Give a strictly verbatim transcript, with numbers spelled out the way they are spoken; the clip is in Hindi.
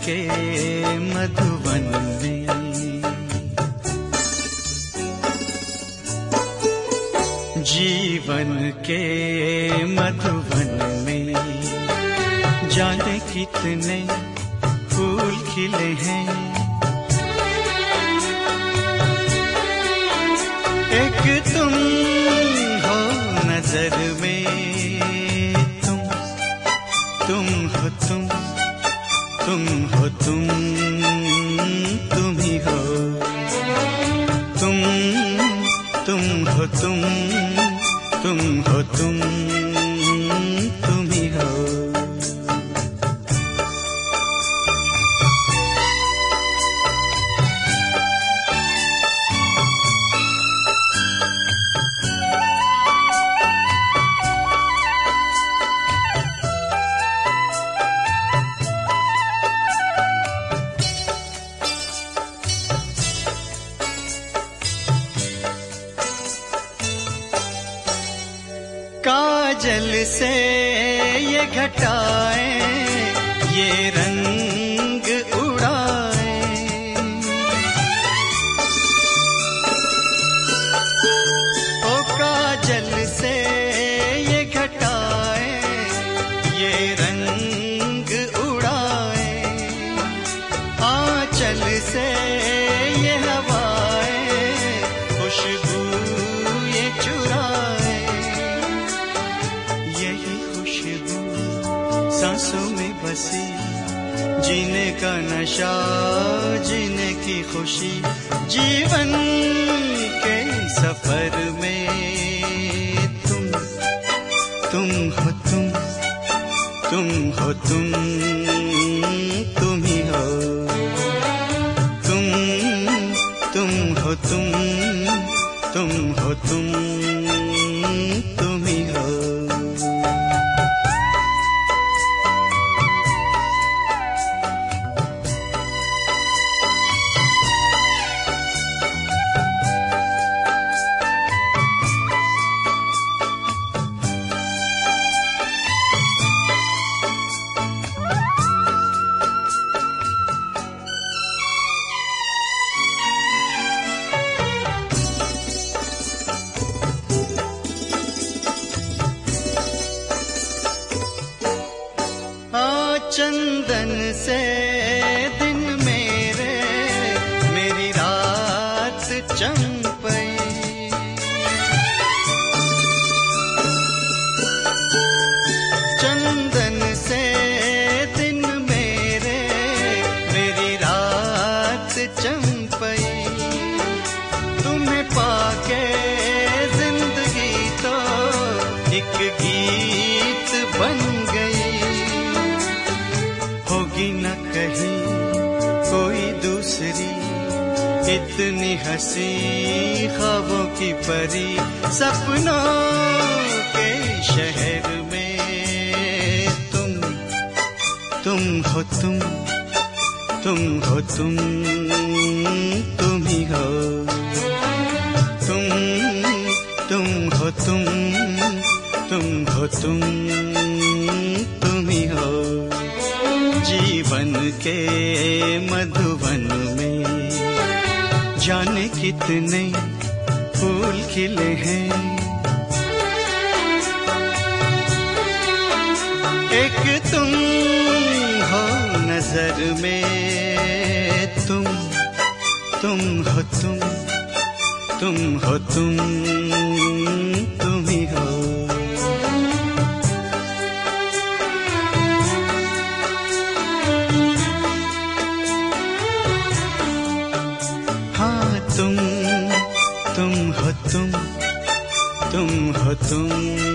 के मधुवन में, जीवन के मधुवन में जाने कितने फूल खिले हैं। एक तुम हो नजर में, तुम तुम हो तुम तुम हो तुम तुम ही हो, तुम तुम हो तुम तुम हो तुम तुम ही हो। काजल से ये घटाएं ये रंग उड़ाएं, ओ काजल से ये घटाएं ये रंग उड़ाएं, आंचल से ये हवाएं खुशबू ये चुराएं, सांसों में बसी जीने का नशा, जीने की खुशी, जीवन के सफर में तुम तुम हो तुम तुम हो तुम तुम ही हो, तुम तुम हो तुम तुम हो तुम तुम ही हो। चंदन से दिन मेरे मेरी रात चंपई, चंदन से दिन मेरे मेरी रात चंपई, तुम्हें पाके जिंदगी तो एक गीत बन गई, होगी न कहीं कोई दूसरी इतनी हंसी ख्वाबों की परी, सपनों के शहर में तुम तुम हो तुम तुम हो तुम तुम ही हो, तुम तुम हो तुम तुम हो तुम तुम ही हो। जीवन के मधुवन में जाने कितने फूल खिले हैं, एक तुम हो नजर में, तुम तुम हो तुम तुम हो तुम तुम ही हो। तुम तुम हो तुम तुम हो तुम